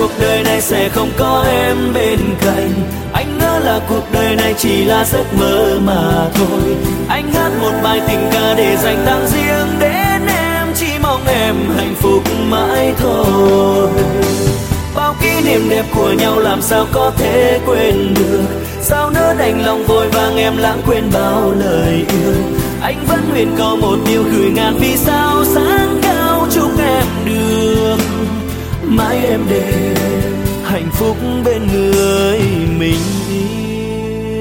cuộc đời này sẽ không có em bên cạnh. Anh ngỡ là cuộc đời này chỉ là giấc mơ mà thôi. Anh hát một bài tình ca để dành tặng riêng đến em, chỉ mong em hạnh phúc mãi thôi. Bao kỷ niệm đẹp của nhau làm sao có thể quên được, sao nỡ đành lòng vội vàng em lãng quên bao lời yêu. Anh vẫn nguyện cầu một điều gửi ngàn vì sao sáng cao, chúc em được mãi em để hạnh phúc bên người mình yêu.